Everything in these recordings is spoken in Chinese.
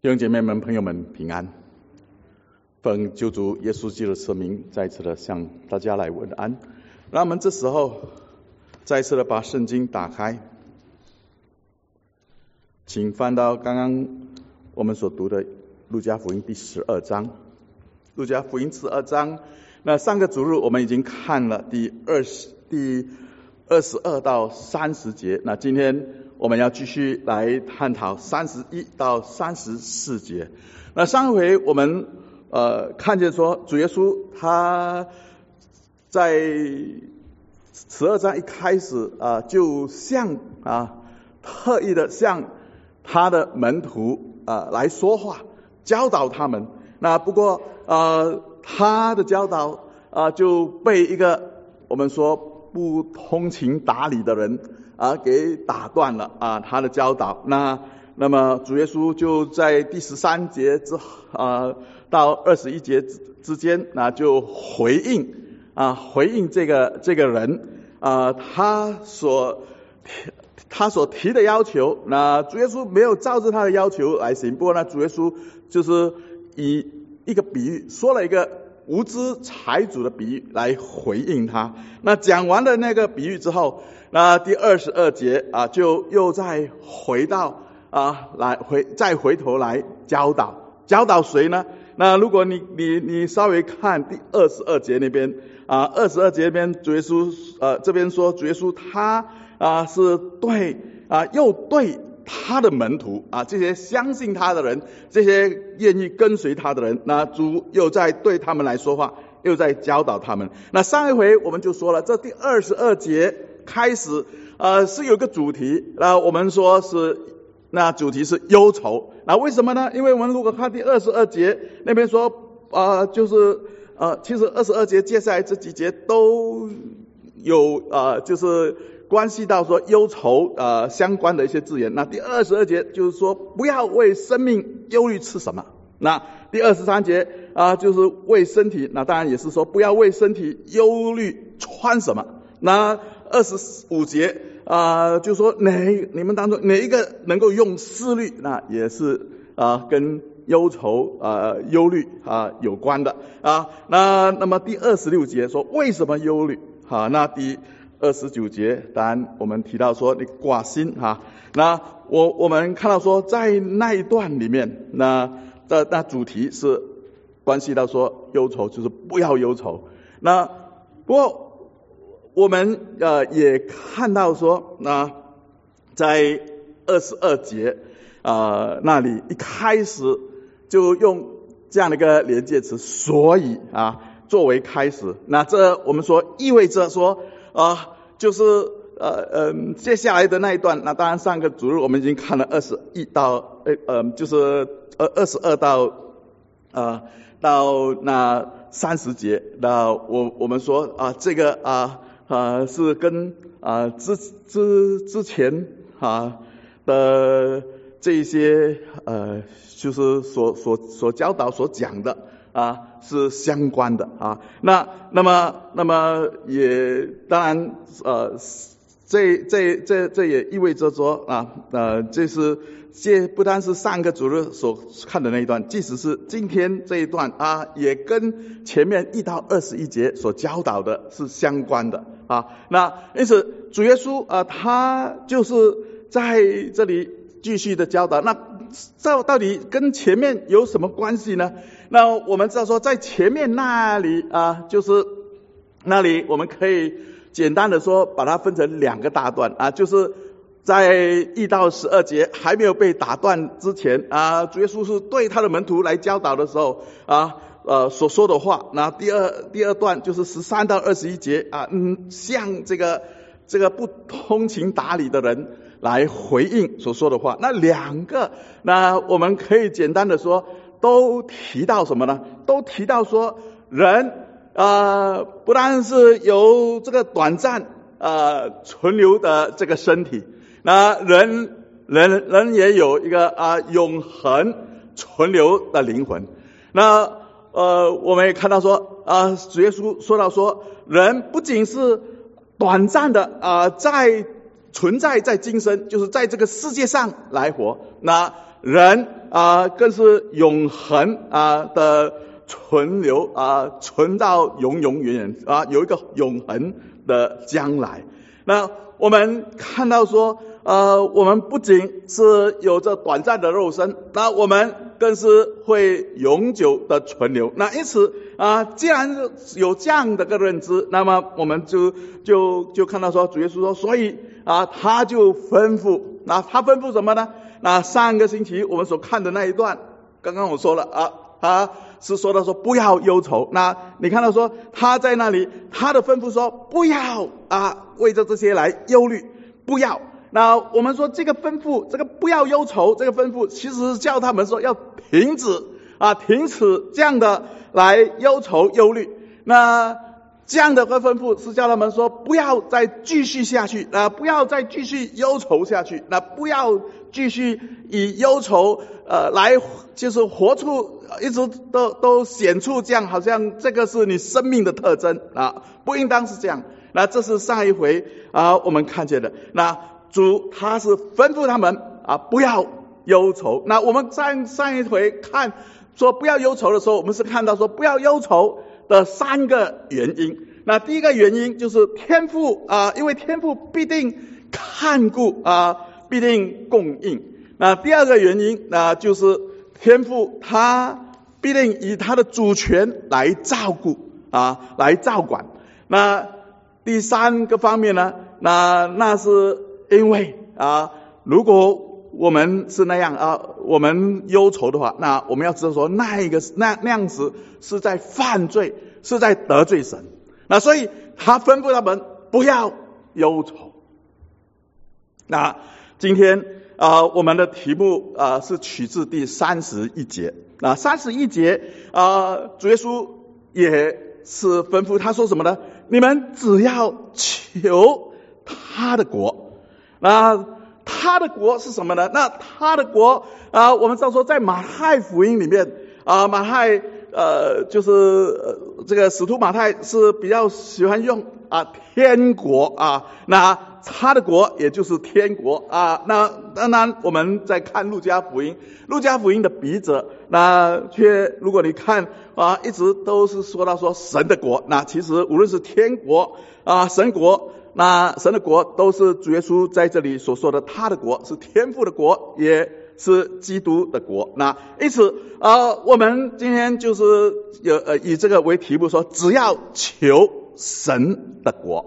弟兄姐妹们、朋友们平安，奉救主耶稣基督的圣名，再次的向大家来问安。让我们这时候再次的把圣经打开，请翻到刚刚我们所读的路加福音第12章。路加福音12章，那上个主日我们已经看了第22到30节，那今天我们要继续来探讨31到34节。那上一回我们看见说，主耶稣他在12章一开始就特意的向他的门徒来说话，教导他们。那不过他的教导就被一个我们说不通情达理的人给打断了他的教导。那么主耶稣就在第13节到21节之间，那就回应这个人他所提的要求。那主耶稣没有照着他的要求来行，不过呢，主耶稣就是以一个比喻说了一个无知财主的比喻来回应他。那讲完了那个比喻之后，那第22节就又再回到再回头来教导谁呢？那如果你稍微看第22节那边22节那边主耶稣这边说主耶稣他是对又对他的门徒这些相信他的人，这些愿意跟随他的人，那主又在对他们来说话，又在教导他们。那上一回我们就说了，这第22节开始是有个主题，我们说是那主题是忧愁。那为什么呢？因为我们如果看第22节那边说就是其实22节接下来这几节都有就是关系到说忧愁相关的一些字眼。那第22节就是说不要为生命忧虑吃什么。那第23节就是为身体，那当然也是说不要为身体忧虑穿什么。那25节就说你们当中哪一个能够用思虑，那也是跟忧愁忧虑有关的那么第26节说为什么忧虑那第29节当然我们提到说你挂心那我们看到说在那一段里面，那主题是关系到说忧愁，就是不要忧愁。那不过我们也看到说在22节那里一开始就用这样的一个连接词所以作为开始。那这我们说意味着说就是接下来的那一段，那当然上个主日我们已经看了21到就是22到那30节。那我们说这个是跟之前的这一些就是所教导所讲的是相关的那么也当然这也意味着说这不单是上个主日所看的那一段，即使是今天这一段也跟前面1到21节所教导的是相关的那因此主耶稣他就是在这里继续的教导。那这到底跟前面有什么关系呢？那我们知道说在前面那里就是那里我们可以简单的说把它分成2个大段就是在1到12节还没有被打断之前主耶稣是对他的门徒来教导的时候所说的话。那第二段就是13到21节向这个不通情达理的人来回应所说的话。那2个那我们可以简单的说都提到什么呢？都提到说人不但是有这个短暂存留的这个身体，那人也有一个永恒存留的灵魂。那我们也看到说主耶稣说到说人不仅是短暂的存在在今生，就是在这个世界上来活，那人更是永恒的存留存到永永远远有一个永恒的将来。那我们看到说我们不仅是有着短暂的肉身，那我们更是会永久的存留。那因此既然有这样的个认知，那么我们就看到说主耶稣说，所以他就吩咐，那他吩咐什么呢？那上个星期我们所看的那一段，刚刚我说了他是说到说不要忧愁。那你看到说他在那里，他的吩咐说不要为着这些来忧虑，不要。那我们说这个吩咐，这个不要忧愁，这个吩咐其实是叫他们说要停止这样的来忧愁忧虑。那这样的个吩咐是叫他们说不要再继续下去不要再继续忧愁下去，那不要继续以忧愁来就是活出一直都显出这样好像这个是你生命的特征不应当是这样。那这是上一回我们看见的。那主他是吩咐他们不要忧愁。那我们上一回看说不要忧愁的时候，我们是看到说不要忧愁的3个原因。那第一个原因就是天父因为天父必定看顾必定供应。那第二个原因就是天父他必定以他的主权来照顾来照管。那第3个方面呢，那是因为如果我们是那样我们忧愁的话，那我们要知道说那样子是在犯罪，是在得罪神。那所以他吩咐他们不要忧愁。那今天我们的题目是取自第31节。那31节主耶稣也是吩咐他说什么呢？你们只要求他的国。那他的国是什么呢？那他的国我们知道说在马太福音里面马太就是这个使徒马太是比较喜欢用天国那他的国也就是天国那当然我们在看路加福音的笔者，那如果你看一直都是说到说神的国。那其实无论是天国神国，那神的国都是主耶稣在这里所说的他的国，是天父的国，也是基督的国。那因此我们今天就是以这个为题目说只要求神的国。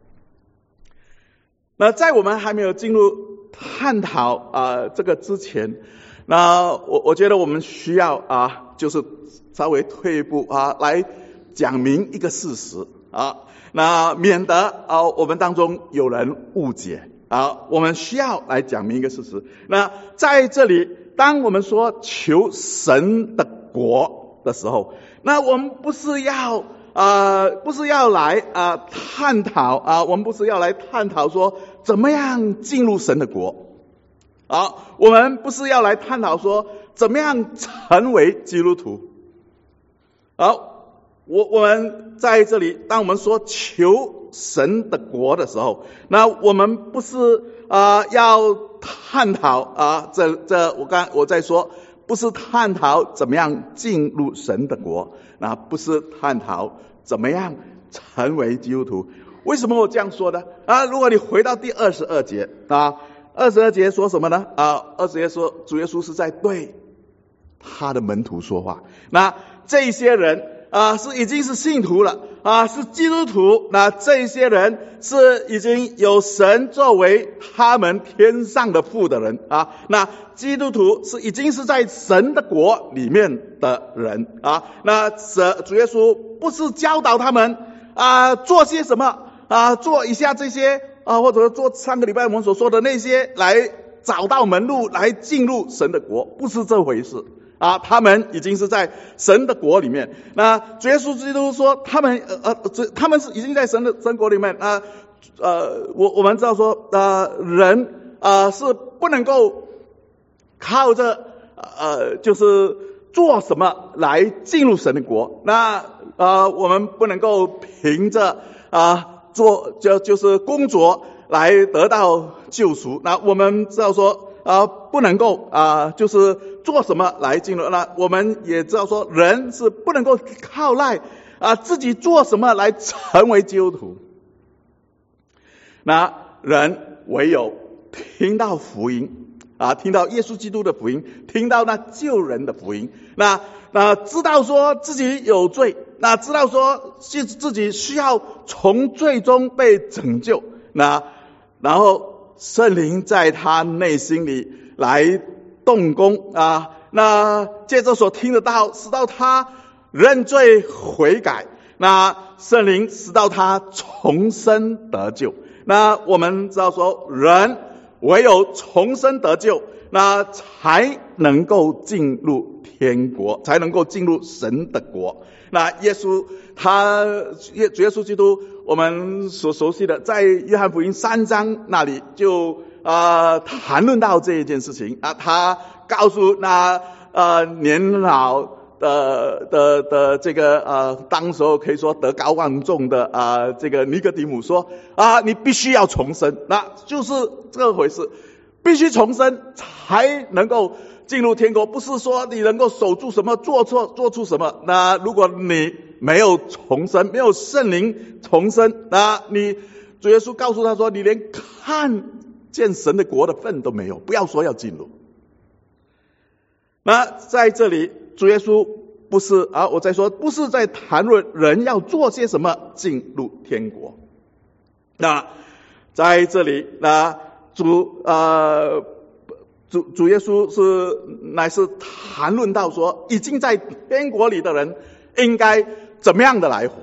那在我们还没有进入探讨这个之前，那我觉得我们需要就是稍微退一步来讲明一个事实那免得我们当中有人误解我们需要来讲明一个事实。那在这里当我们说求神的国的时候，那我们不是要来探讨我们不是要来探讨说怎么样进入神的国我们不是要来探讨说怎么样成为基督徒我们在这里当我们说求神的国的时候，那我们不是要探讨我在说不是探讨怎么样进入神的国，那不是探讨怎么样成为基督徒。为什么我这样说呢如果你回到第22节22节说什么呢20节说主耶稣是在对他的门徒说话。那这些人是已经是信徒了是基督徒。那这些人是已经有神作为他们天上的父的人那基督徒是已经是在神的国里面的人那主耶稣不是教导他们做些什么做一下这些或者做上个礼拜我们所说的那些来找到门路来进入神的国，不是这回事他们已经是在神的国里面。那主耶稣基督说他们是已经在神国里面我们知道说人是不能够靠着就是做什么来进入神的国。那我们不能够凭着就是工作来得到救赎。那我们知道说不能够就是做什么来进入。那我们也知道说，人是不能够靠赖自己做什么来成为基督徒。那人唯有听到福音听到耶稣基督的福音，听到那救人的福音，那知道说自己有罪，那知道说自己需要从罪中被拯救，那然后圣灵在他内心里来动工那接着所听得到，使到他认罪悔改，那圣灵使到他重生得救。那我们知道说，人唯有重生得救，那才能够进入天国，才能够进入神的国。那主耶稣基督，我们所熟悉的，在约翰福音3章那里就谈论到这一件事情他告诉那年老的这个当时候可以说德高望重的这个尼哥底母说你必须要重生，那就是这回事，必须重生才能够进入天国，不是说你能够守住什么做出什么。那如果你没有重生，没有圣灵重生，那你主耶稣告诉他说，你连看见神的国的份都没有，不要说要进入。那在这里主耶稣不是我再说，不是在谈论人要做些什么进入天国。那在这里那主耶稣乃是谈论到说，已经在天国里的人应该怎么样的来活。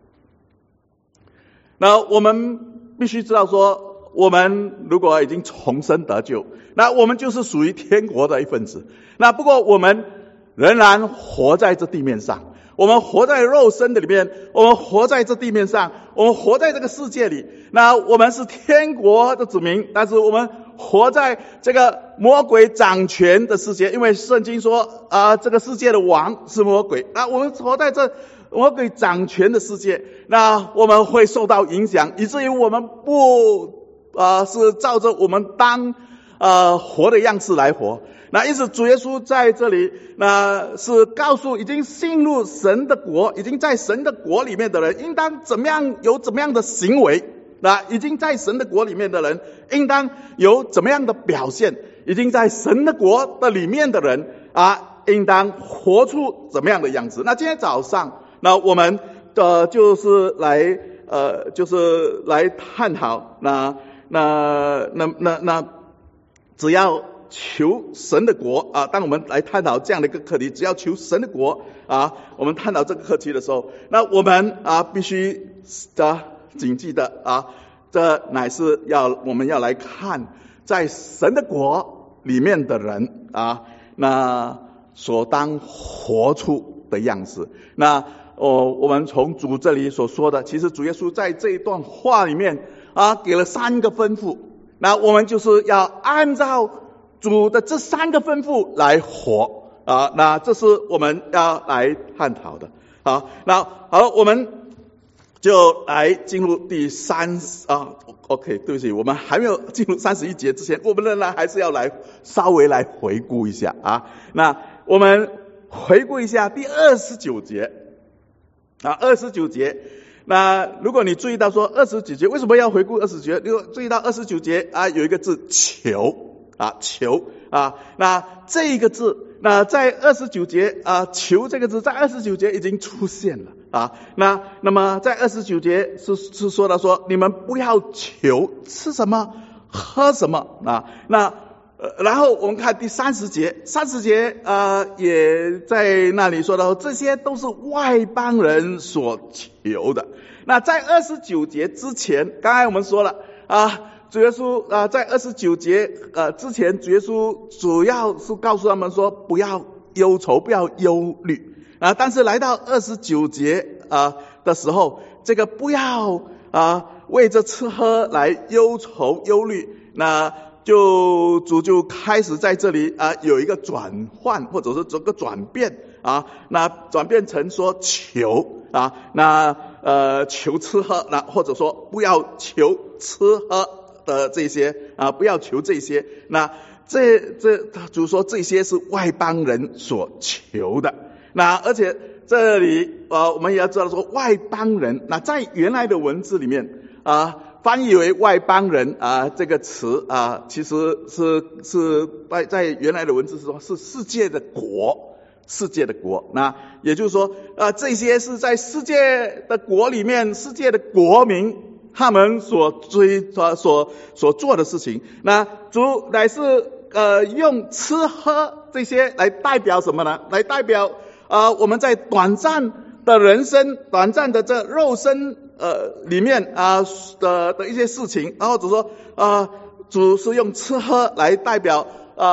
那我们必须知道说，我们如果已经重生得救，那我们就是属于天国的一份子。那不过我们仍然活在这地面上，我们活在肉身的里面，我们活在这地面上，我们活在这个世界里。那我们是天国的子民，但是我们活在这个魔鬼掌权的世界，因为圣经说这个世界的王是魔鬼。那我们活在这魔鬼掌权的世界，那我们会受到影响，以至于我们不是照着我们当活的样式来活。那因此主耶稣在这里那是告诉已经进入神的国，已经在神的国里面的人应当怎么样，有怎么样的行为。那已经在神的国里面的人应当有怎么样的表现，已经在神的国的里面的人应当活出怎么样的样子。那今天早上那我们就是来探讨那只要求神的国当我们来探讨这样的一个课题，只要求神的国我们探讨这个课题的时候，那我们必须谨记的这乃是我们要来看在神的国里面的人那所当活出的样子。那我们从主这里所说的，其实主耶稣在这一段话里面给了3个吩咐，那我们就是要按照主的这3个吩咐来活那这是我们要来探讨的。那好，我们就来进入第OK， 对不起，我们还没有进入31节之前，我们仍然还是要来稍微来回顾一下那我们回顾一下第29节29节。那如果你注意到说29节为什么要回顾29节，如果注意到29节有一个字求求那这一个字那在29节求这个字在29节已经出现了那么在29节是说到说，你们不要求吃什么喝什么那然后我们看第30节也在那里说到，这些都是外邦人所求的。那在29节之前，刚才我们说了主耶稣在29节之前，主耶稣主要是告诉他们说，不要忧愁，不要忧虑但是来到29节的时候，这个不要为着吃喝来忧愁忧虑，那主就开始在这里有一个转换，或者是这个转变那转变成说求那求吃喝，那或者说不要求吃喝的这些不要求这些。那主说这些是外邦人所求的。那而且这里我们也要知道说外邦人，那在原来的文字里面翻译为外邦人这个词其实是在原来的文字是说是世界的国，世界的国。那也就是说这些是在世界的国里面，世界的国民他们所做的事情。那主乃是用吃喝这些来代表什么呢？来代表我们在短暂的人生、短暂的这肉身里面的一些事情，然后主说主是用吃喝来代表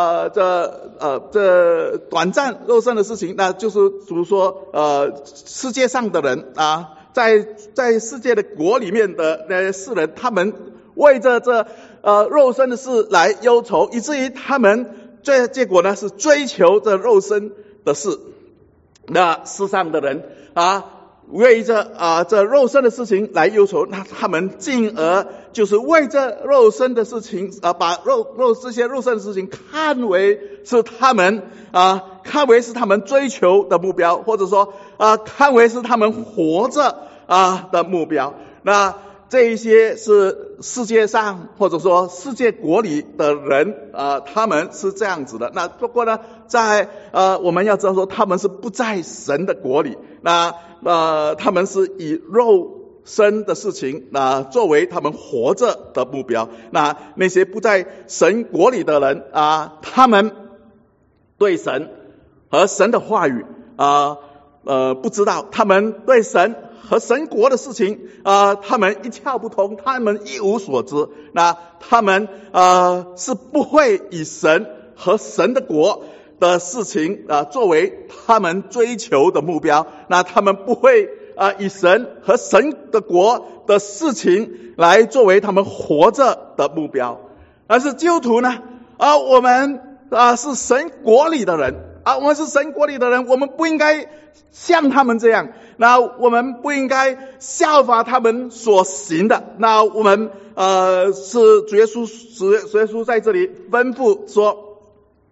这短暂肉身的事情。那就是主说世界上的人在世界的国里面的那些世人，他们为着这肉身的事来忧愁，以至于他们结果呢是追求这肉身的事。那世上的人为着这肉身的事情来忧愁，那他们进而就是为着肉身的事情把这些肉身的事情看为是他们追求的目标，或者说看为是他们活着的目标。那这一些是世界上或者说世界国里的人他们是这样子的。那不过呢在我们要知道说他们是不在神的国里，那他们是以肉身的事情作为他们活着的目标。那些不在神国里的人他们对神和神的话语不知道，他们对神和神国的事情他们一窍不通，他们一无所知。那他们是不会以神和神的国的事情作为他们追求的目标。那他们不会以神和神的国的事情来作为他们活着的目标。但是基督徒呢我们是神国里的人我们是神国里的人，我们不应该像他们这样，那我们不应该效法他们所行的。那我们是主耶稣在这里吩咐说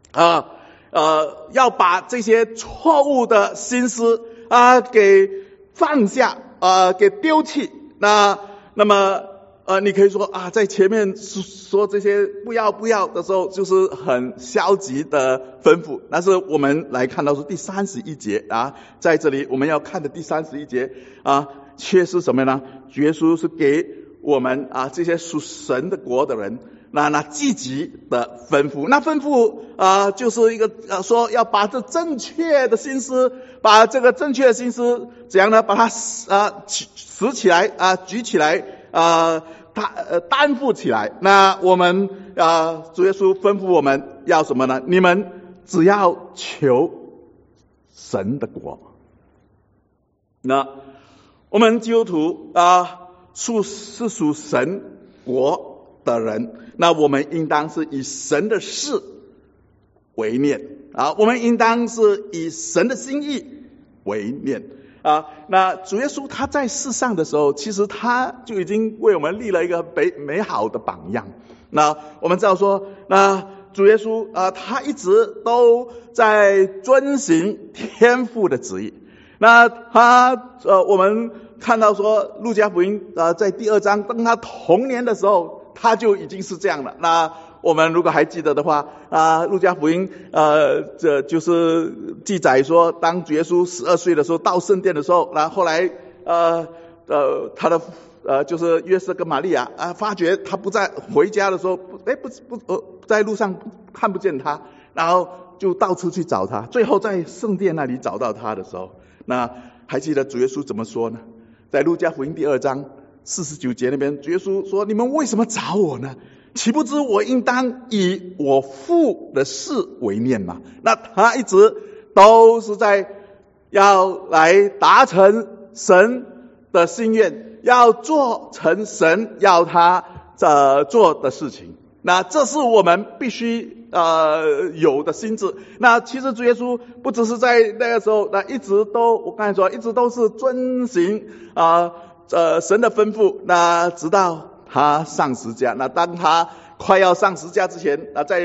要把这些错误的心思给放下给丢弃。那么你可以说在前面说这些不要的时候就是很消极的吩咐，但是我们来看到是第31节在这里我们要看的第31节却是什么呢？主耶稣是给我们这些属神的国的人那积极的吩咐。那吩咐就是一个说要把这正确的心思，把这个正确的心思怎样呢？把它拾起来举起来担负起来。那我们主耶稣吩咐我们要什么呢？你们只要求神的国。那我们基督徒是属神国的人，那我们应当是以神的事为念我们应当是以神的心意为念那主耶稣他在世上的时候，其实他就已经为我们立了一个美好的榜样。那我们知道说，那主耶稣他一直都在遵行天父的旨意。那我们看到说路加福音在第2章，当他童年的时候他就已经是这样了。那我们如果还记得的话路加福音这就是记载说，当主耶稣12岁的时候到圣殿的时候，然后后来他的就是约瑟跟玛利亚发觉他不在，回家的时候不在路上看不见他，然后就到处去找他，最后在圣殿那里找到他的时候，那还记得主耶稣怎么说呢？在路加福音第2章49节那边，主耶稣说：你们为什么找我呢？岂不知我应当以我父的事为念吗？那他一直都是在要来达成神的心愿，要做成神要他做的事情。那这是我们必须有的心智。那其实主耶稣不只是在那个时候，那一直都我刚才说一直都是遵行神的吩咐，那直到他上十字架。那当他快要上十字架之前在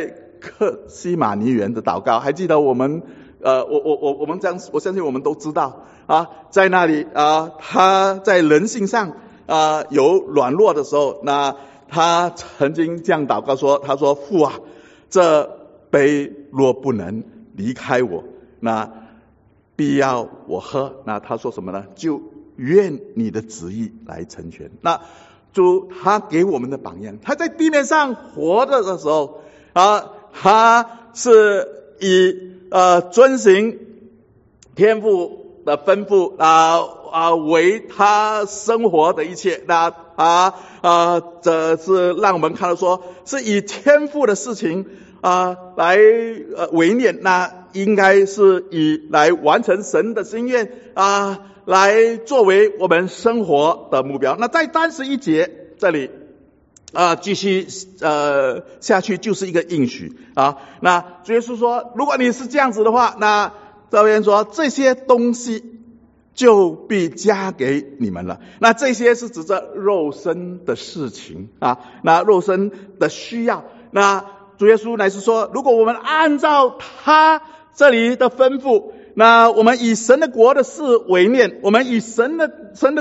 客西马尼园的祷告，还记得我们我们这样，我相信我们都知道啊，在那里啊，他在人性上有软弱的时候，那他曾经这样祷告说，他说父啊，这杯若不能离开我，那必要我喝，那他说什么呢？就愿你的旨意来成全。那主他给我们的榜样，他在地面上活着的时候他是以遵行天父的吩咐为他生活的一切。那这是让我们看到说，是以天父的事情来为念，那应该是以来完成神的心愿来作为我们生活的目标。那在31节这里继续下去就是一个应许那主耶稣说，如果你是这样子的话，那这边说这些东西就必加给你们了。那这些是指着肉身的事情那肉身的需要。那主耶稣乃是说，如果我们按照他这里的吩咐，那我们以神的国的事为念，我们以神的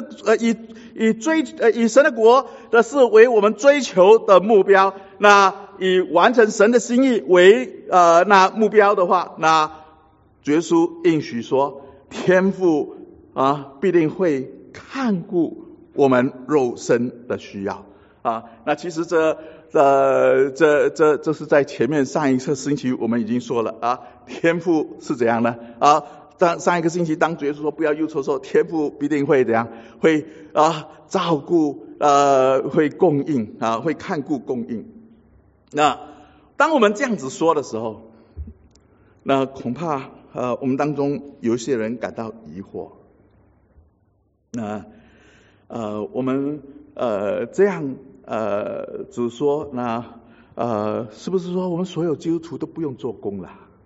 国的事为我们追求的目标，那以完成神的心意为那目标的话，那主耶稣应许说，天父必定会看顾我们肉身的需要那其实这是在前面上一个星期我们已经说了天父是怎样呢上一个星期当主耶稣说不要忧愁的时候，天父必定会怎样，会照顾会供应会看顾供应。那当我们这样子说的时候，那恐怕我们当中有一些人感到疑惑。那我们这样只说，那是不是说我们所有基督徒都不用做工了？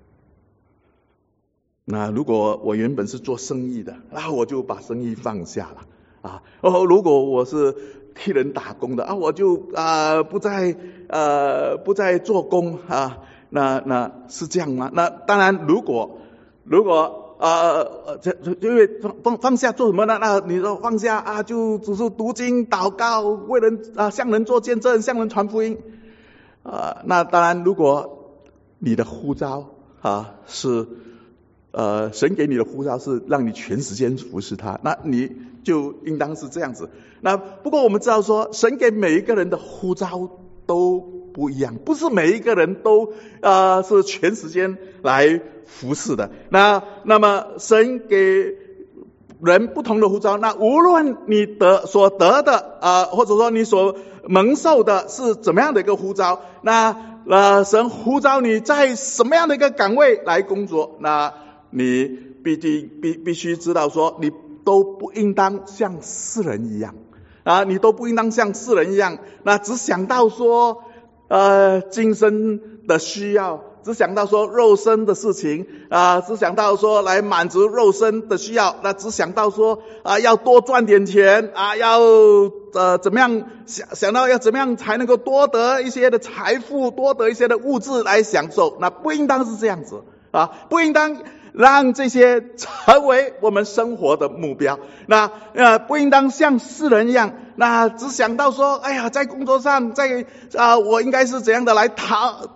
那如果我原本是做生意的，那我就把生意放下了如果我是替人打工的我就不再做工那是这样吗？那当然，如果因为放下做什么呢？那你说放下就只是读经祷告，为人向人做见证，向人传福音那当然，如果你的呼召是神给你的呼召是让你全时间服侍他，那你就应当是这样子。那不过我们知道说，神给每一个人的呼召都不一样，不是每一个人都是全时间来服侍的。那么神给人不同的呼召，那无论你所得的或者说你所蒙受的是怎么样的一个呼召，那神呼召你在什么样的一个岗位来工作，那你必须知道说，你都不应当像世人一样你都不应当像世人一样，那只想到说今生的需要，只想到说肉身的事情只想到说来满足肉身的需要，那只想到说要多赚点钱要怎么样想到要怎么样才能够多得一些的财富，多得一些的物质来享受，那不应当是这样子不应当让这些成为我们生活的目标。那不应当像世人一样，那只想到说，哎呀，在工作上，在我应该是怎样的来讨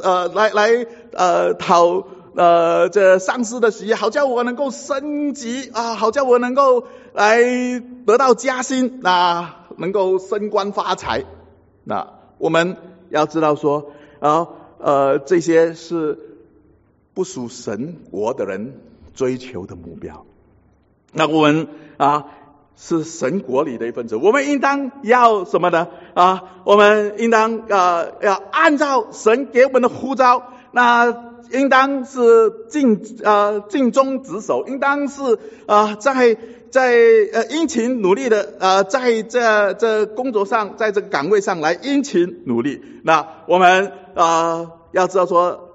这上司的喜悦，好叫我能够升级好叫我能够来得到加薪能够升官发财。那我们要知道说这些是不属神国的人追求的目标。那我们是神国里的一份子，我们应当要什么呢我们应当要按照神给我们的呼召，那应当是尽忠职守，应当是在殷勤努力的在这工作上，在这个岗位上来殷勤努力。那我们要知道说，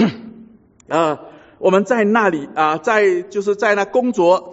我们在那里就是在那工作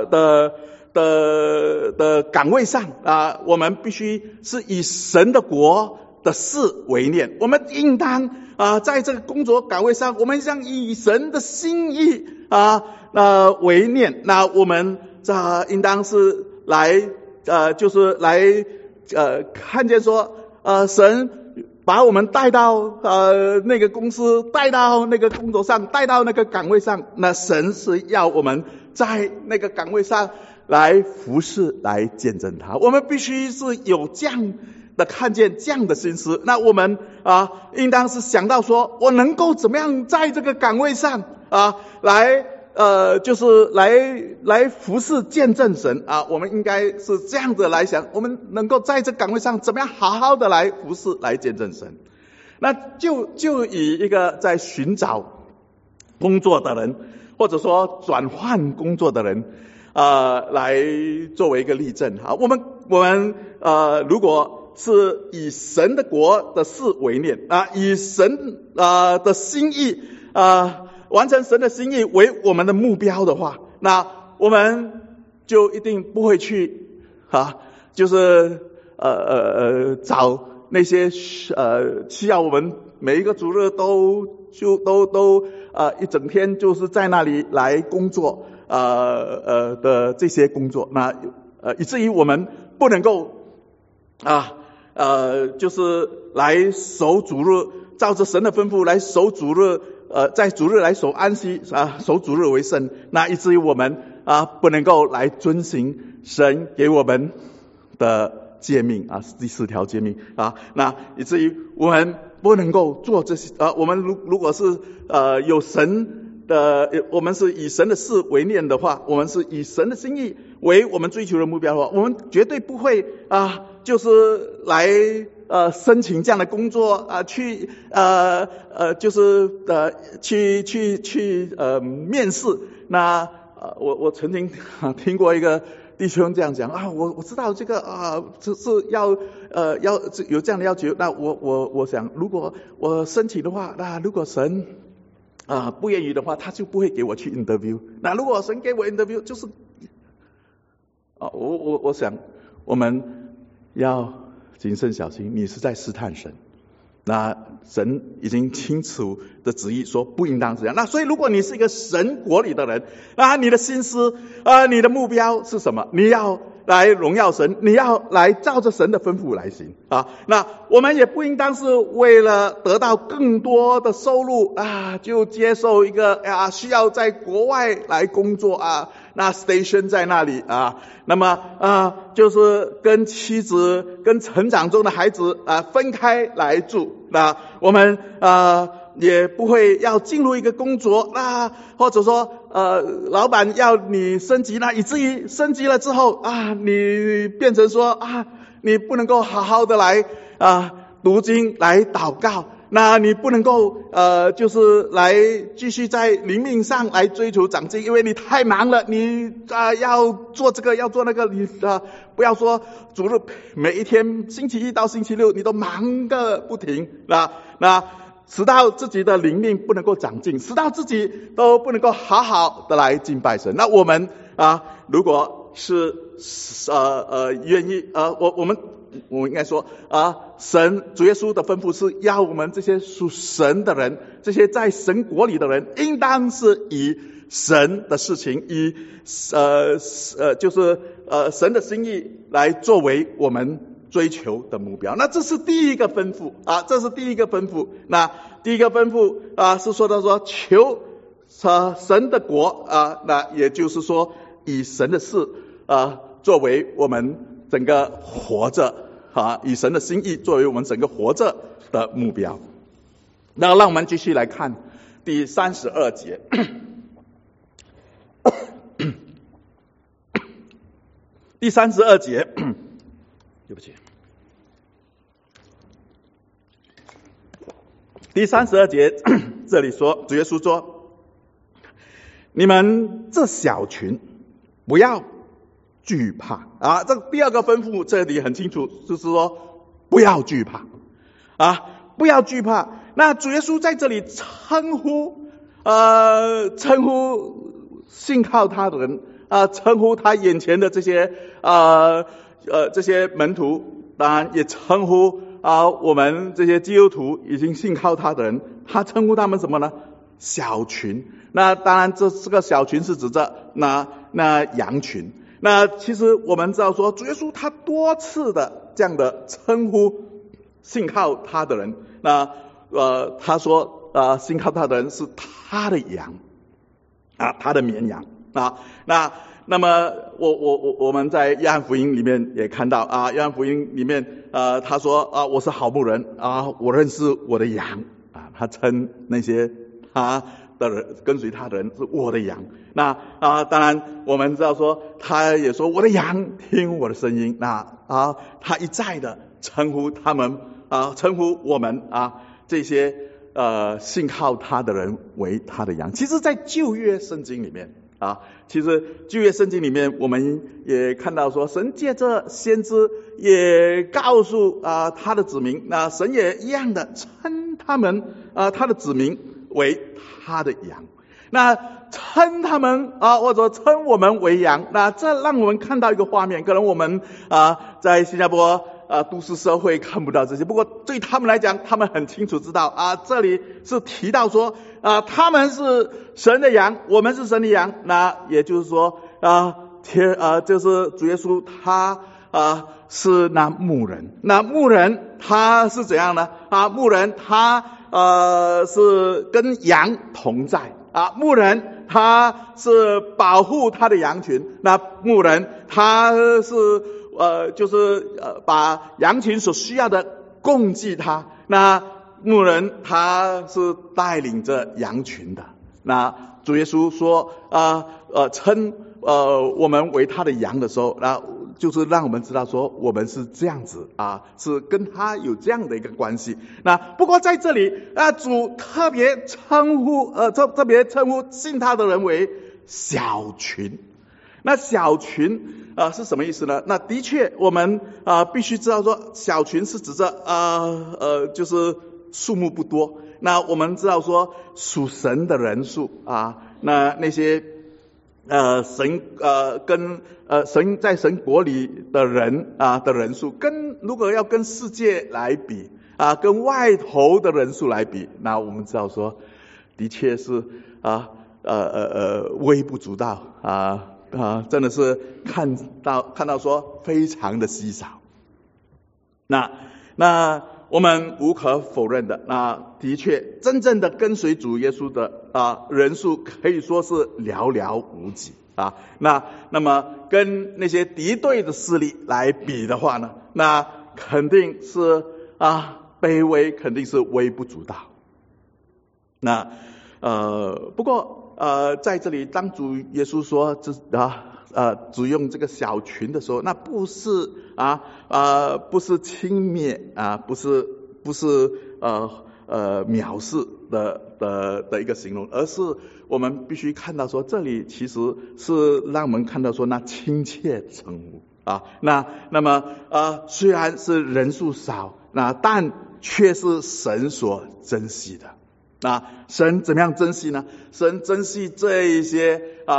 的岗位上我们必须是以神的国的事为念，我们应当在这个工作岗位上，我们将以神的心意为念。那我们应当是来就是来看见说神把我们带到那个公司，带到那个工作上，带到那个岗位上。那神是要我们在那个岗位上来服侍，来见证他。我们必须是有这样的看见，这样的心思。那我们应当是想到说，我能够怎么样在这个岗位上来就是来服侍见证神我们应该是这样子来想，我们能够在这岗位上怎么样好好的来服侍，来见证神。那就以一个在寻找工作的人，或者说转换工作的人来作为一个例证。我们如果是以神的国的事为念以神的心意完成神的心意为我们的目标的话，那我们就一定不会去就是找那些需要我们每一个主日都一整天就是在那里来工作的这些工作。那以至于我们不能够就是来守主日，照着神的吩咐来守主日，在主日来守安息守主日为圣。那以至于我们不能够来遵行神给我们的诫命第4条诫命那以至于我们不能够做这些我们如果是有神的，我们是以神的事为念的话，我们是以神的心意为我们追求的目标的话，我们绝对不会就是来申请这样的工作去就是去面试。那我曾经听过一个弟兄这样讲我知道这个是要有这样的要求。那我想，如果我申请的话，那如果神不愿意的话，他就不会给我去 interview。那如果神给我 interview， 就是我想我们要谨慎小心，你是在试探神。那神已经清楚的旨意说不应当这样。那所以如果你是一个神国里的人你的心思你的目标是什么？你要来荣耀神，你要来照着神的吩咐来行那我们也不应当是为了得到更多的收入就接受一个需要在国外来工作那 station 在那里那么就是跟妻子跟成长中的孩子分开来住。那我们也不会要进入一个工作或者说老板要你升级以至于升级了之后你变成说你不能够好好的来读经来祷告，那你不能够就是来继续在灵命上来追求长进，因为你太忙了，你要做这个要做那个，你不要说主日每一天星期一到星期六你都忙个不停那使到自己的灵命不能够长进，使到自己都不能够好好的来敬拜神。那我们如果是愿意我应该说神主耶稣的吩咐是要我们这些属神的人，这些在神国里的人，应当是以神的事情，以就是神的心意来作为我们追求的目标。那这是第一个吩咐这是第一个吩咐。那第一个吩咐是说到说求神的国那也就是说以神的事作为我们整个活着以神的心意作为我们整个活着的目标。那让我们继续来看第32节第32节对不起，第32节这里说，主耶稣说，你们这小群不要惧怕这第二个吩咐这里很清楚，就是说不要惧怕不要惧怕。那主耶稣在这里称呼信靠他的人称呼他眼前的这些这些门徒，当然也称呼我们这些基督徒已经信靠他的人，他称呼他们什么呢？小群。那当然这个小群是指着那羊群。那其实我们知道说，主耶稣他多次的这样的称呼信靠他的人。那他说信靠他的人是他的羊他的绵羊那么我们在约翰福音里面也看到约翰福音里面他说我是好牧人我认识我的羊他称那些他的人跟随他的人是我的羊。那当然我们知道说，他也说我的羊听我的声音。那他一再的称呼他们称呼我们这些信靠他的人为他的羊。其实在旧约圣经里面其实旧约圣经里面我们也看到说，神借着先知也告诉他的子民，那神也一样的称他们他的子民为他的羊。那称他们或者称我们为羊，那这让我们看到一个画面。可能我们在新加坡都市社会看不到这些，不过对他们来讲，他们很清楚知道这里是提到说他们是神的羊，我们是神的羊。那也就是说就是主耶稣他是那牧人。那牧人他是怎样呢？牧人他是跟羊同在牧人他是保护他的羊群。那牧人他是就是把羊群所需要的供给他。那牧人他是带领着羊群的。那主耶稣说称我们为他的羊的时候，那就是让我们知道说我们是这样子是跟他有这样的一个关系。那不过在这里主特别称呼信他的人为小群。那小群是什么意思呢？那的确我们必须知道说，小群是指着就是数目不多。那我们知道说属神的人数那些神跟神在神国里的人的人数，如果要跟世界来比跟外头的人数来比，那我们知道说的确是微不足道真的是看到说非常的稀少。那我们无可否认的，那的确真正的跟随主耶稣的人数可以说是寥寥无几那么跟那些敌对的势力来比的话呢，那肯定是卑微，肯定是微不足道。那不过在这里当主耶稣说只用这个小群的时候，那不是不是轻蔑不是藐视的一个形容，而是我们必须看到说，这里其实是让我们看到说那亲切称呼那么虽然是人数少，但却是神所珍惜的。神怎么样珍惜呢？神珍惜这一些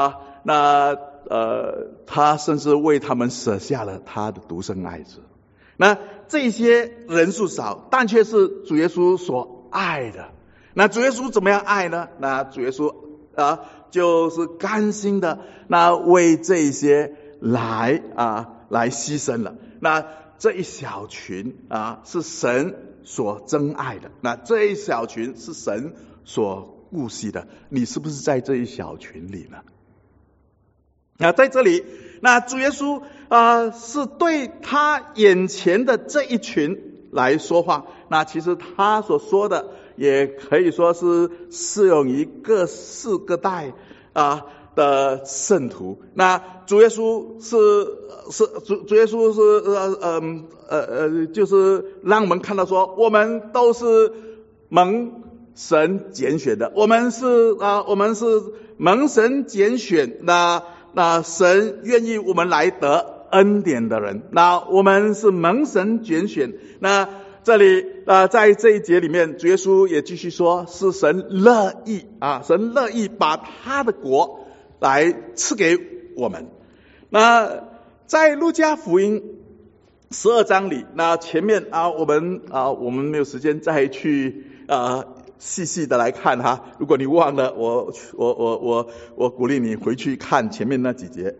他甚至为他们舍下了他的独生爱子。那这些人数少，但却是主耶稣所爱的。那主耶稣怎么样爱呢？那主耶稣就是甘心的为这些来牺牲了。那这一小群是神所珍爱的，那这一小群是神所顾惜的。你是不是在这一小群里呢？在这里，那主耶稣是对他眼前的这一群来说话。那其实他所说的也可以说是适用于各世各代的圣徒。那主耶稣主耶稣是就是让我们看到说，我们都是蒙神拣选的，我们是蒙神拣选那神愿意我们来得恩典的人，那我们是蒙神拣选。那这里在这一节里面，主耶稣也继续说，是神乐意神乐意把他的国来赐给我们。那在路加福音 12章里，那前面我们没有时间再去细细的来看哈。如果你忘了，我鼓励你回去看前面那几节。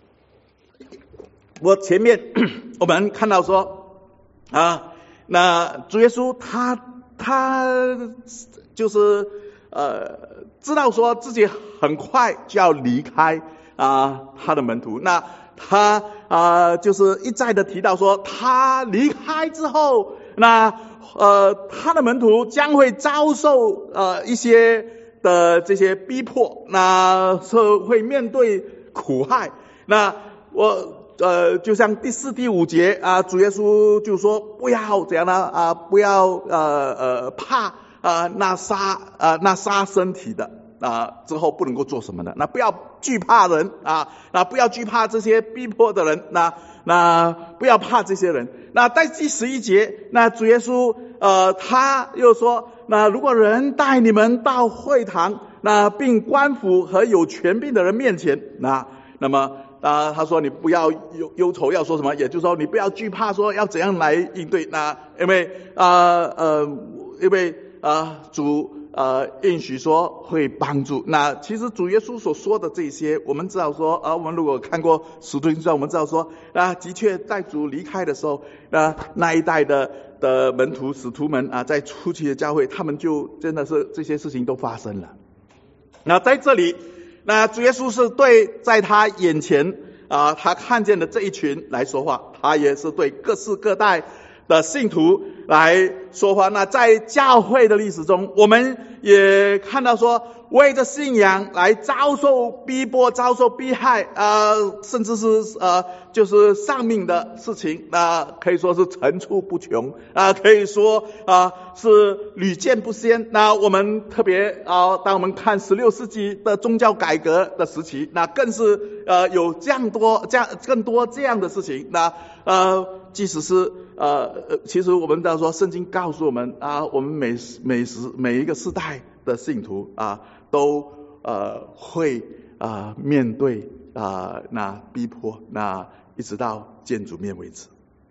前面我们看到说那主耶稣他就是知道说自己很快就要离开他的门徒，那他就是一再的提到说，他离开之后，那他的门徒将会遭受一些的这些逼迫，那是会面对苦害。那就像第4、第5节主耶稣就说不要这样的不要怕那杀身体的之后不能够做什么的，那不要惧怕人那不要惧怕这些逼迫的人，那不要怕这些人。那在第11节，那主耶稣他又说，那如果人带你们到会堂，那并官府和有权柄的人面前，那么他说你不要忧愁要说什么，也就是说你不要惧怕说要怎样来应对。那因为主应许说会帮助。那其实主耶稣所说的这些，我们知道说我们如果看过使徒行传，我们知道说的确在主离开的时候，那一代的门徒使徒们在初期的教会，他们就真的是这些事情都发生了。那在这里，那主耶稣是对在他眼前他看见的这一群来说话，他也是对各世各代的信徒来说话。那在教会的历史中，我们也看到说，为着信仰来遭受逼迫、遭受逼害甚至是就是丧命的事情，可以说是层出不穷可以说是屡见不鲜。那我们特别当我们看16世纪的宗教改革的时期，那更是有更多这样的事情。那即使是其实我们知道说，圣经告诉我们我们每一个世代的信徒都会面对那逼迫，那一直到见主面为止。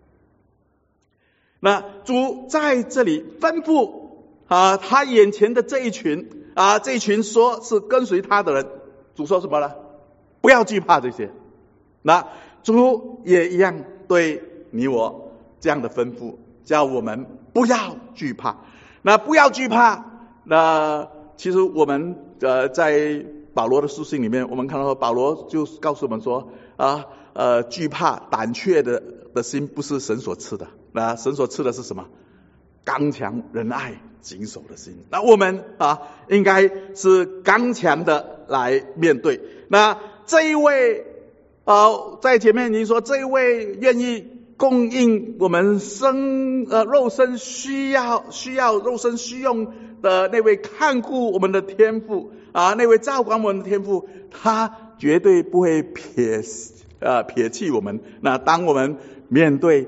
那主在这里吩咐他眼前的这一群说是跟随他的人，主说什么呢？不要惧怕这些。那主也一样对你我这样的吩咐，叫我们不要惧怕。那不要惧怕，那其实我们在保罗的书信里面，我们看到保罗就告诉我们说惧怕胆怯的心不是神所赐的。那神所赐的是什么？刚强仁爱谨守的心。那我们应该是刚强的来面对。那这一位在前面您说这一位愿意供应我们肉身需要肉身需用的那位看顾我们的天父那位照管我们的天父，他绝对不会撇弃我们。那当我们面对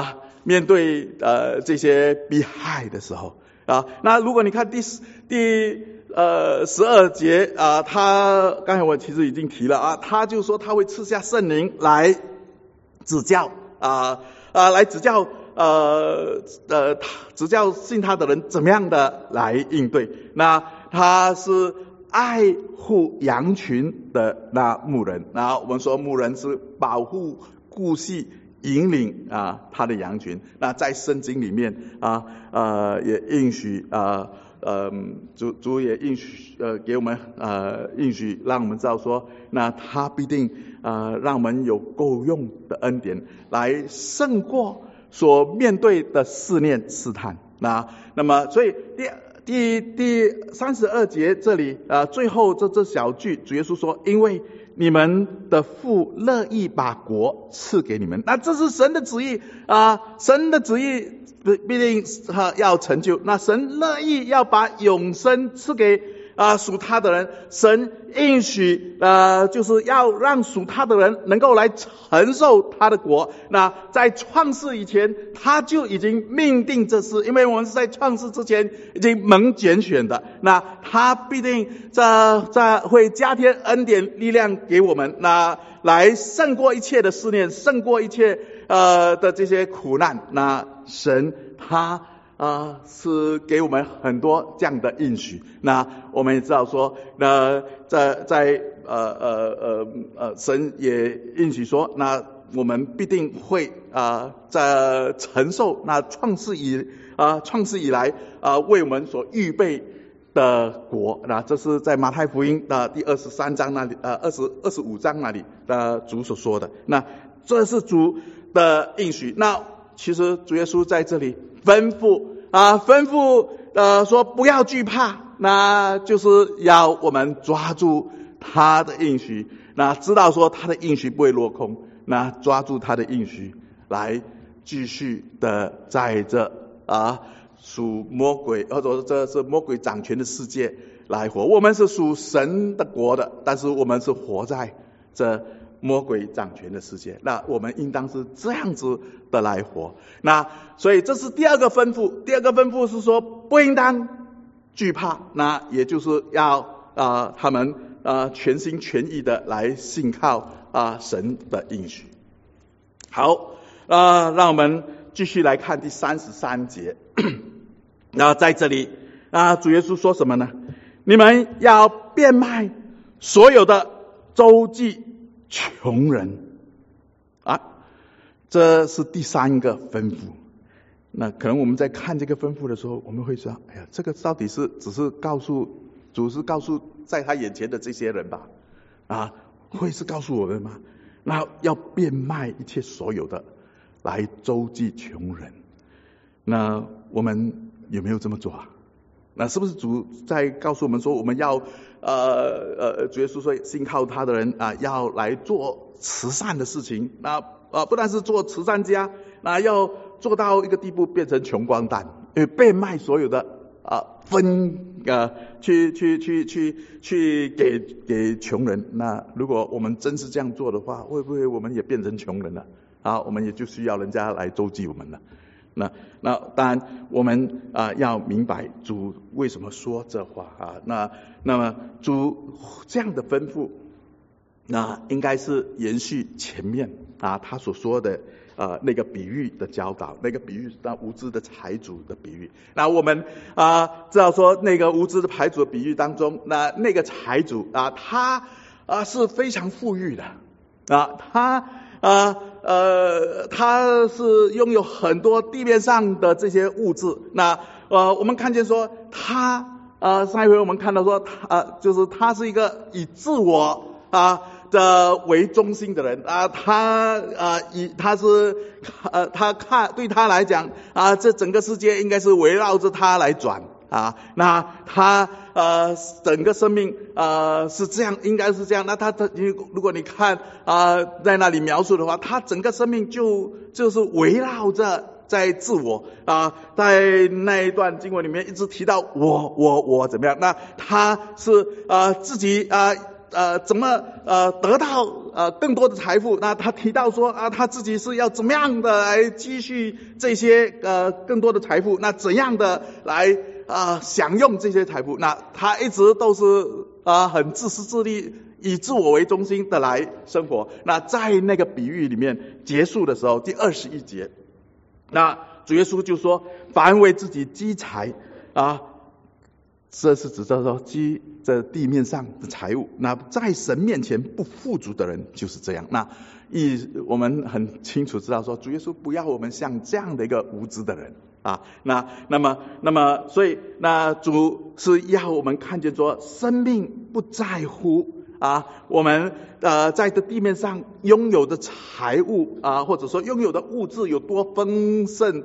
这些逼害的时候那如果你看第12节他刚才我其实已经提了他就说他会赐下圣灵来指教来指教指教信他的人怎么样的来应对。那他是爱护羊群的那牧人。那我们说牧人是保护顾惜引领他的羊群。那在圣经里面也应许主也应许给我们应许，让我们知道说，那他必定让我们有够用的恩典来胜过所面对的试炼试探。那么所以第32节这里最后这小句，主耶稣说，因为你们的父乐意把国赐给你们。那这是神的旨意神的旨意必定要成就。那神乐意要把永生赐给属他的人。神应许就是要让属他的人能够来承受他的国。那在创世以前他就已经命定这事，因为我们是在创世之前已经蒙拣选的。那他必定在会加添恩典力量给我们，那来胜过一切的试炼，胜过一切的这些苦难，那神他是给我们很多这样的应许。那我们也知道说，那在神也应许说，那我们必定会在承受那创世以来为我们所预备的国。那这是在马太福音的第23章那里25章那里的主所说的。那这是主的应许。那其实主耶稣在这里吩咐说不要惧怕，那就是要我们抓住他的应许，那知道说他的应许不会落空，那抓住他的应许来继续的在这属魔鬼或者这是魔鬼掌权的世界来活。我们是属神的国的，但是我们是活在这魔鬼掌权的世界，那我们应当是这样子的来活。那所以这是第二个吩咐。第二个吩咐是说不应当惧怕，那也就是要他们全心全意的来信靠神的应许。好，让我们继续来看第33节。那在这里主耶稣说什么呢？你们要变卖所有的，周济穷人这是第三个吩咐。那可能我们在看这个吩咐的时候，我们会说，哎呀，这个到底是只是告诉在他眼前的这些人吧？会是告诉我们吗？那要变卖一切所有的来周济穷人。那我们有没有这么做那是不是主在告诉我们说，我们要主耶稣说信靠他的人要来做慈善的事情？那不但是做慈善家，那要做到一个地步变成穷光蛋，因为变卖所有的去给穷人。那如果我们真是这样做的话，会不会我们也变成穷人了我们也就需要人家来周济我们了。那当然我们要明白主为什么说这话那么主这样的吩咐，那应该是延续前面他所说的那个比喻的教导。那个比喻是无知的财主的比喻。那我们知道说，那个无知的财主的比喻当中，那个财主他是非常富裕的他是拥有很多地面上的这些物质。那我们看见说他上一回我们看到说就是他是一个以自我的为中心的人对他来讲这整个世界应该是围绕着他来转那他整个生命是这样，应该是这样。那他如果你看在那里描述的话，他整个生命就是围绕着在自我在那一段经文里面一直提到我怎么样。那他是自己怎么得到更多的财富？那他提到说他自己是要怎么样的来积蓄这些更多的财富？那怎样的来享用这些财富？那他一直都是很自私自利，以自我为中心的来生活。那在那个比喻里面结束的时候，第21节，那主耶稣就说：凡为自己积财这是指着说积在地面上的财物，那在神面前不富足的人就是这样。那我们很清楚知道说，主耶稣不要我们像这样的一个无知的人那么所以那主是要我们看见说，生命不在乎我们在这地面上拥有的财物或者说拥有的物质有多丰盛，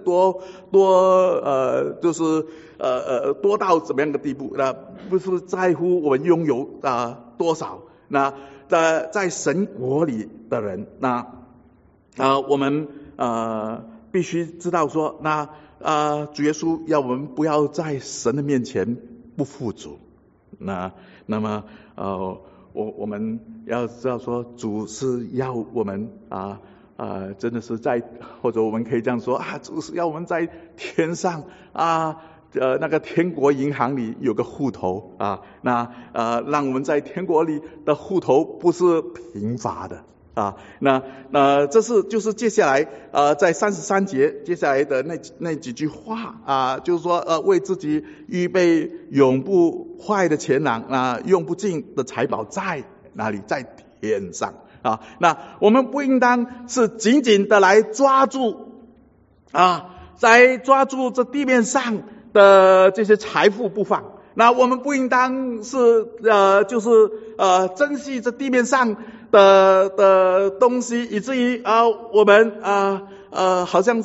就是多到怎么样的地步？那不是在乎我们拥有多少。那在神国里的人，那我们必须知道说，那主耶稣要我们不要在神的面前不富足。那么我们要知道说，主是要我们真的是或者我们可以这样说主是要我们在天上那个天国银行里有个户头那让我们在天国里的户头不是贫乏的啊。那这是就是接下来在33节接下来的那几句话啊，就是说为自己预备永不坏的钱囊啊，用不尽的财宝在哪里？在天上啊。那我们不应当是紧紧的来抓住在抓住这地面上的这些财富不放。那我们不应当是珍惜这地面上的东西，以至于我们好像是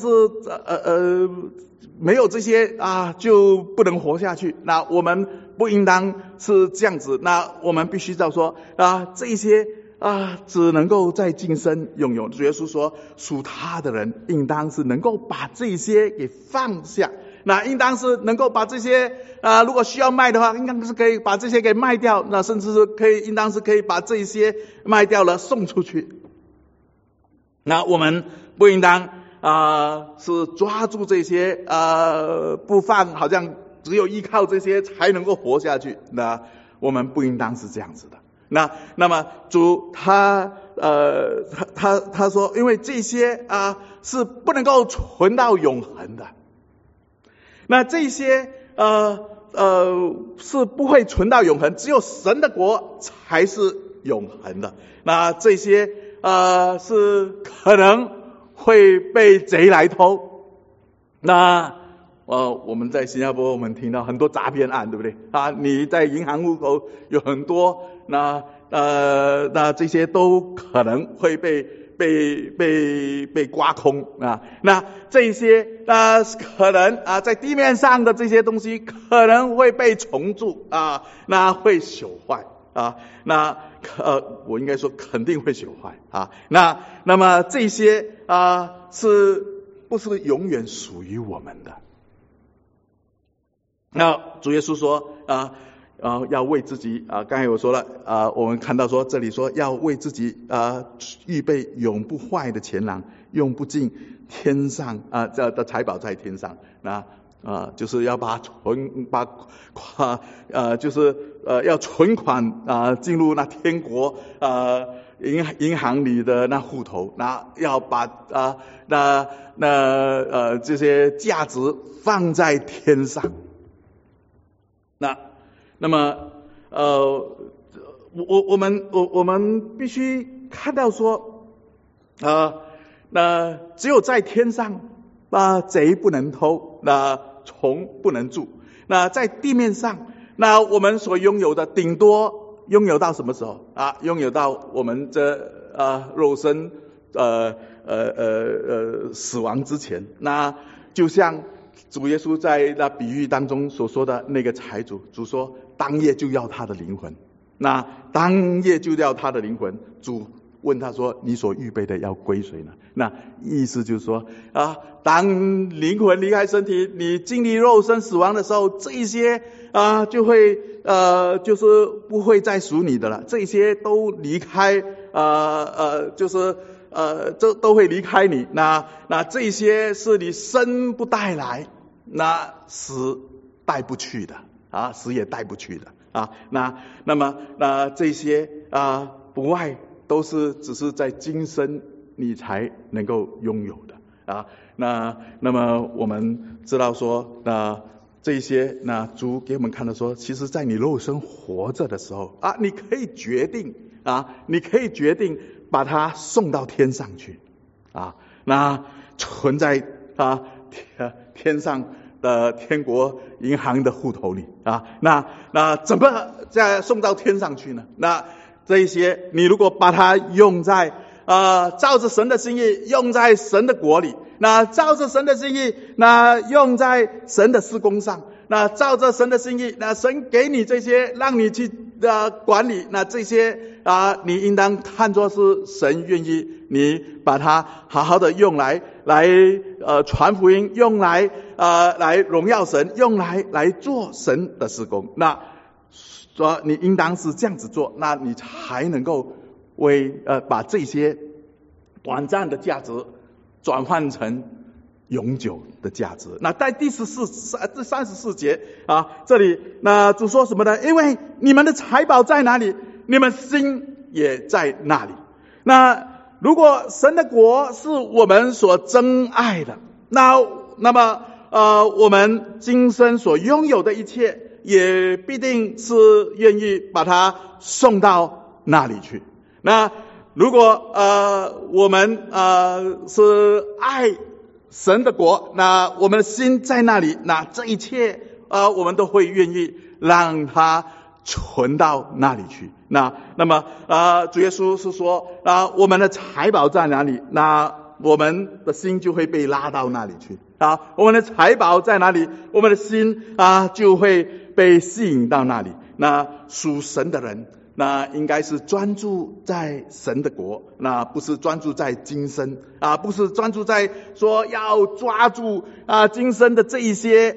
没有这些就不能活下去。那我们不应当是这样子。那我们必须要说这些只能够在今生拥有。主耶稣说，属他的人应当是能够把这些给放下。那应当是能够把这些如果需要卖的话，应当是可以把这些给卖掉，那甚至是应当是可以把这些卖掉了送出去。那我们不应当是抓住这些不放，好像只有依靠这些才能够活下去。那我们不应当是这样子的。那么主他说，因为这些是不能够存到永恒的。那这些是不会存到永恒，只有神的国才是永恒的。那这些是可能会被贼来偷。那我们在新加坡我们听到很多诈骗案，对不对你在银行户口有很多，那这些都可能会被刮空那这些可能在地面上的这些东西可能会被虫蛀那会朽坏我应该说肯定会朽坏那么这些是不是永远属于我们的？那主耶稣说要为自己刚才我说了我们看到说这里说要为自己预备永不坏的钱囊，用不尽天上这的财宝在天上。那就是要就是要存款进入那天国银行里的那户头，那要把这些价值放在天上。那么我们必须看到说那只有在天上贼不能偷，那虫不能蛀。那在地面上，那我们所拥有的顶多拥有到什么时候拥有到我们这肉身死亡之前。那就像主耶稣在那比喻当中所说的那个财主，主说当夜就要他的灵魂。那当夜就要他的灵魂，主问他说，你所预备的要归谁呢？那意思就是说当灵魂离开身体，你经历肉身死亡的时候，这一些就会就是不会再属你的了，这些都离开就是这都会离开你。那这些是你生不带来，那死带不去的死也带不去的那么这些不外都是只是在今生你才能够拥有的那么我们知道说这些主给我们看到说，其实在你肉身活着的时候你可以决定把它送到天上去那存在天上的天国银行的户头里那怎么再送到天上去呢？那这一些你如果把它用在照着神的心意用在神的国里，那照着神的心意那用在神的事工上，那照着神的心意，那神给你这些让你去管理，那这些你应当看作是神愿意你把它好好的用来传福音，用来荣耀神，用来做神的事工。那说你应当是这样子做，那你才能够把这些短暂的价值转换成永久的价值。那在第34节这里那主说什么呢？因为你们的财宝在哪里，你们心也在那里。那如果神的国是我们所珍爱的，那么我们今生所拥有的一切，也必定是愿意把它送到那里去。那如果我们是爱神的国，那我们的心在那里，那这一切我们都会愿意让它存到那里去。那么主耶稣是说我们的财宝在哪里，那我们的心就会被拉到那里去我们的财宝在哪里，我们的心就会被吸引到那里。那属神的人，那应该是专注在神的国，那不是专注在今生不是专注在说要抓住今生的这一些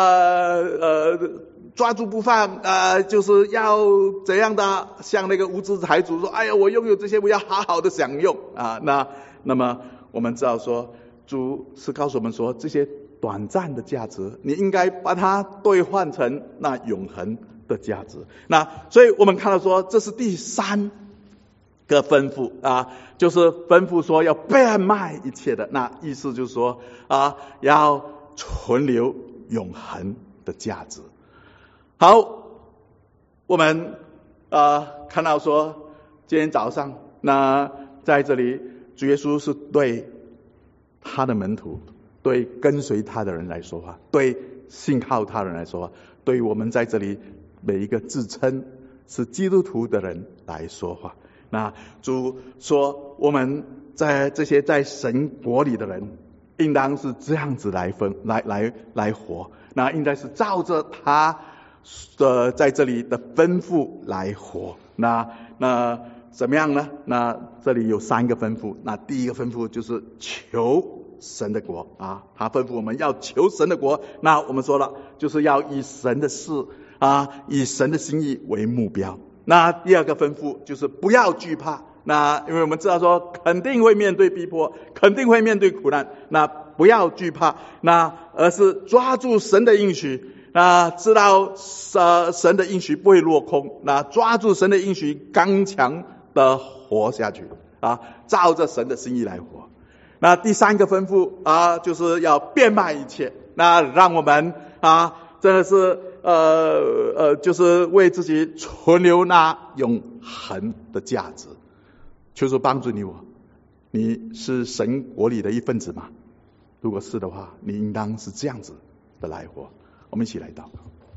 抓住不放就是要怎样的，像那个无知财主说，哎呀，我拥有这些，我要好好的享用那么我们知道说，主是告诉我们说，这些短暂的价值，你应该把它兑换成那永恒的价值。那所以我们看到说，这是第三个吩咐就是吩咐说要变卖一切的，那意思就是说要存留永恒的价值。好，我们看到说，今天早上那在这里，主耶稣是对他的门徒，对跟随他的人来说话，对信靠他的人来说话，对我们在这里每一个自称是基督徒的人来说话。那主说，我们在这些在神国里的人，应当是这样子来活，那应该是照着他在这里的吩咐来活。那怎么样呢？那这里有三个吩咐。那第一个吩咐就是求神的国他吩咐我们要求神的国。那我们说了，就是要以神的事以神的心意为目标。那第二个吩咐就是不要惧怕。那因为我们知道说，肯定会面对逼迫，肯定会面对苦难，那不要惧怕，而是抓住神的应许。知道神的应许不会落空，抓住神的应许，刚强的活下去照着神的心意来活。那第三个吩咐就是要变卖一切，那让我们真的是就是为自己存留那永恒的价值。求主帮助你我，你是神国里的一份子吗？如果是的话，你应当是这样子的来活。我们一起来祷告。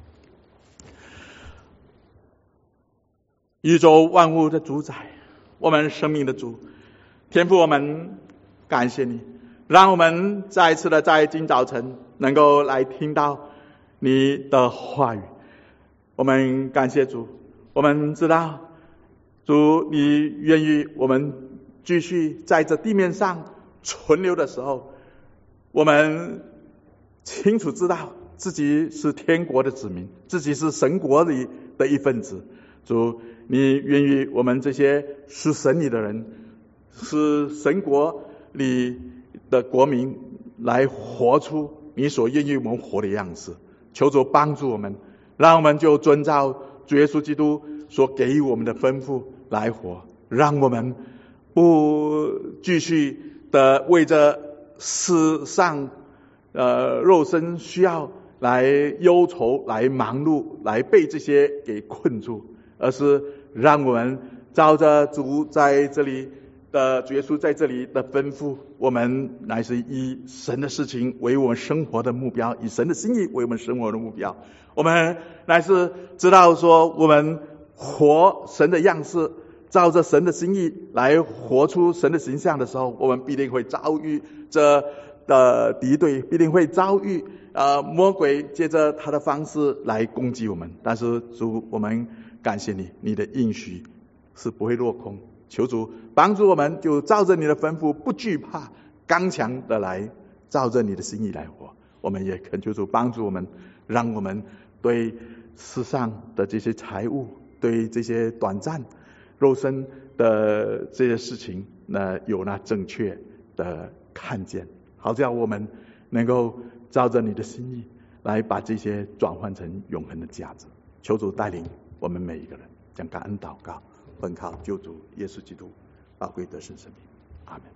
宇宙万物的主宰，我们生命的主，天父，我们感谢你，让我们再一次的在今早晨能够来听到你的话语。我们感谢主，我们知道主你愿意我们继续在这地面上存留的时候，我们清楚知道自己是天国的子民，自己是神国里的一份子。主你愿意我们这些是神里的人，是神国里的国民，来活出你所愿意我们活的样式。求主帮助我们，让我们就遵照主耶稣基督所给予我们的吩咐来活，让我们不继续的为着世上肉身需要来忧愁，来忙碌，来被这些给困住，而是让我们照着主在这里的主耶稣在这里的吩咐，我们乃是以神的事情为我们生活的目标，以神的心意为我们生活的目标。我们乃是知道说，我们活神的样式，照着神的心意来活出神的形象的时候，我们必定会遭遇这的敌对，必定会遭遇魔鬼借着他的方式来攻击我们。但是主，我们感谢你，你的应许是不会落空。求主帮助我们，就照着你的吩咐，不惧怕，刚强的来照着你的心意来活。我们也恳求主帮助我们，让我们对世上的这些财物，对这些短暂肉身的这些事情，有那正确的看见，好叫我们能够照着你的心意来把这些转换成永恒的价值。求主带领我们每一个人，将感恩祷告，奉靠救主耶稣基督宝贵得胜生命。 阿门。